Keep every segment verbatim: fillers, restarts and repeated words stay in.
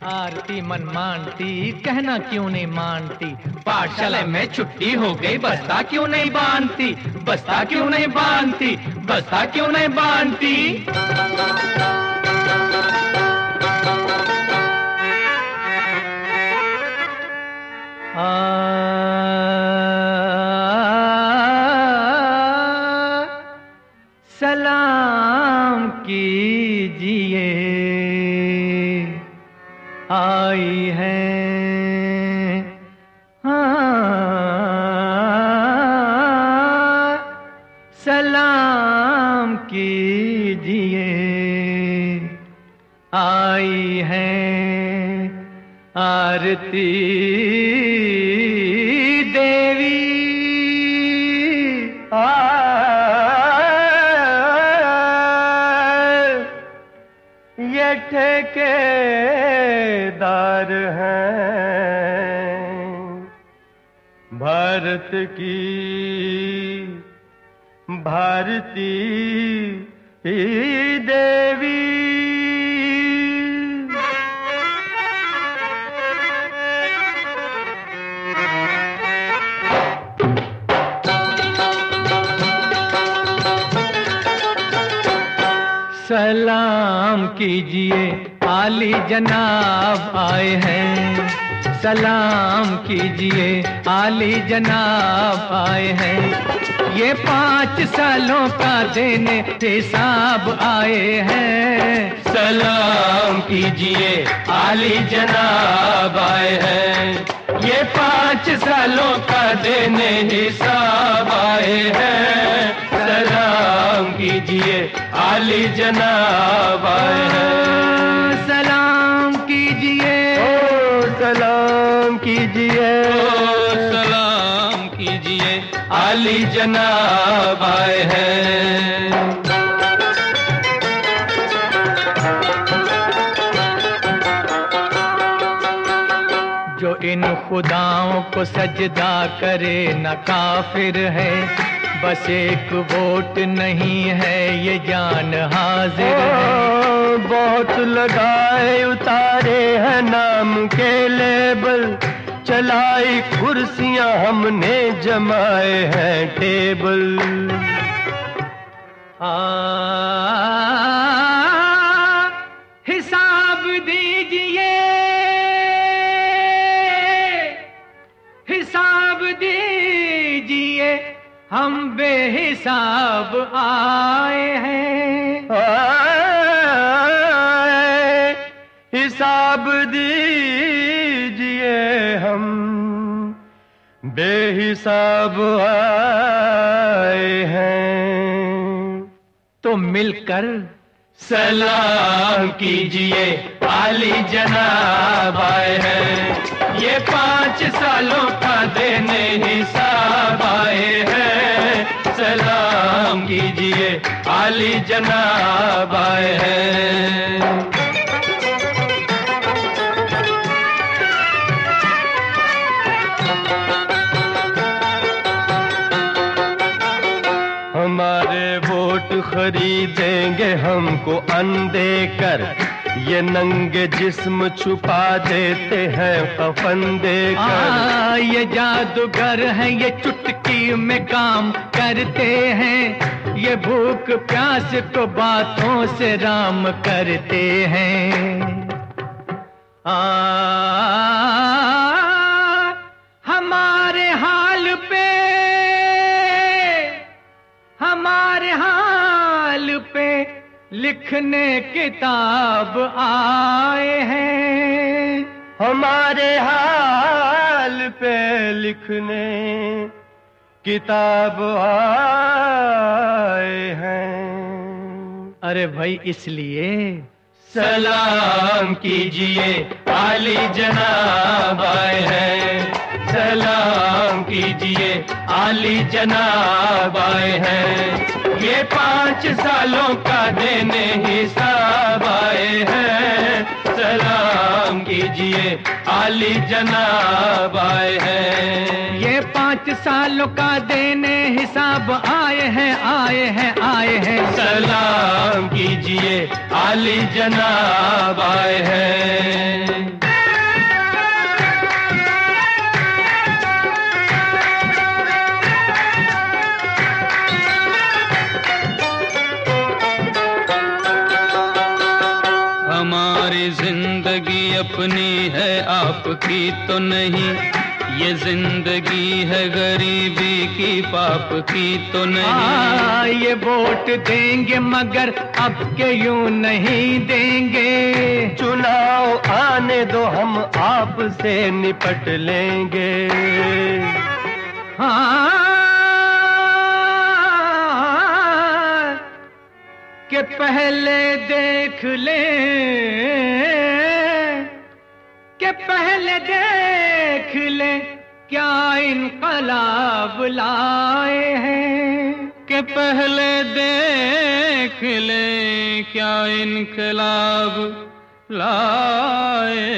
आरती मन मानती, कहना क्यों नहीं मानती। पाठशाला में छुट्टी हो गई, बस्ता क्यों नहीं बांधती, बस्ता क्यों नहीं बांधती, बस्ता क्यों नहीं बांधती। आ सलाम कीजिए आई है, हाँ सलाम कीजिए आई है आरती देवी। आ ये ठेकेदार हैं भारत की भारती देवी। सलाम कीजिए आली जनाब आए हैं, सलाम कीजिए आली जनाब आए हैं। ये पाँच सालों का देने हिसाब आए हैं। सलाम कीजिए आली जनाब आए हैं, ये पाँच सालों का देने हिसाब आए हैं। सलाम कीजिए आली जनाब आए हैं। सलाम कीजिए, ओ सलाम कीजिए, ओ सलाम कीजिए आली जनाब आए हैं। जो इन खुदाओं को सजदा करे न काफिर है, बस एक वोट नहीं है ये जान हाजिर है। बहुत लगाए उतारे हैं नाम के लेबल, चलाई कुर्सियां हमने जमाए हैं टेबल। आ हिसाब दीजिए, हिसाब दीजिए हम बेहिसाब आए हैं। आए, हिसाब दीजिए हम बेहिसाब आए हैं। तो मिलकर सलाम कीजिए आली जनाब आए हैं, ये पाँच सालों का देने हिसाब आए हैं। सलाम कीजिए आली जनाब आए हैं। हमारे वोट खरीदेंगे हमको अंधे कर, ये नंगे जिस्म छुपा देते हैं कफन देकर। ये जादूगर हैं, ये चुटकी में काम करते हैं, ये भूख प्यास को बातों से राम करते हैं। आ हमारे हाल पे, हमारे हाल पे लिखने किताब आए हैं। हमारे हाल पे लिखने किताब आए हैं। अरे भाई इसलिए सलाम कीजिए आली जनाब आए हैं। सलाम कीजिए आली जनाब आए हैं, ये पाँच सालों का देने हिसाब आए हैं। सलाम कीजिए आली जनाब आए हैं, ये पाँच सालों का देने हिसाब आए हैं, आए हैं, आए हैं। सलाम कीजिए आली जनाब आए हैं। हमारी जिंदगी अपनी है, आपकी तो नहीं। ये जिंदगी है गरीबी की, पाप की तो नहीं। आ, ये वोट देंगे मगर अब के यूं नहीं देंगे। चुनाव आने दो हम आपसे निपट लेंगे। हाँ कि पहले देख ले, कि पहले देख ले क्या इनकलाब लाए हैं। कि पहले देख ले क्या इनकलाब लाए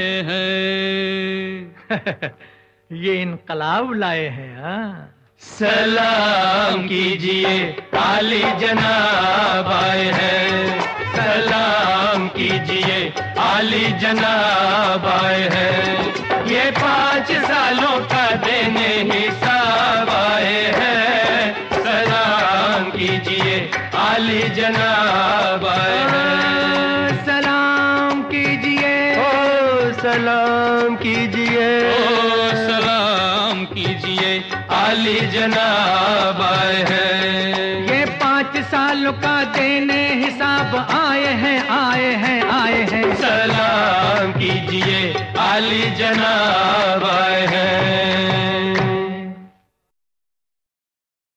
हैं। ये इनकलाब लाए हैं। हाँ, सलाम कीजिए आली जनाब आए हैं। सलाम कीजिए आली जनाब आए हैं। ये पाँच सालों का देने हिसाब आए हैं। सलाम कीजिए आली जनाब आए हैं। सलाम कीजिए, ओ सलाम कीजिए, ओ सलाम कीजिए आली जनाब आए हैं। ये पाँच सालों का देने हिसाब आए हैं, आए हैं, आए हैं। सलाम कीजिए आली जनाब आए हैं।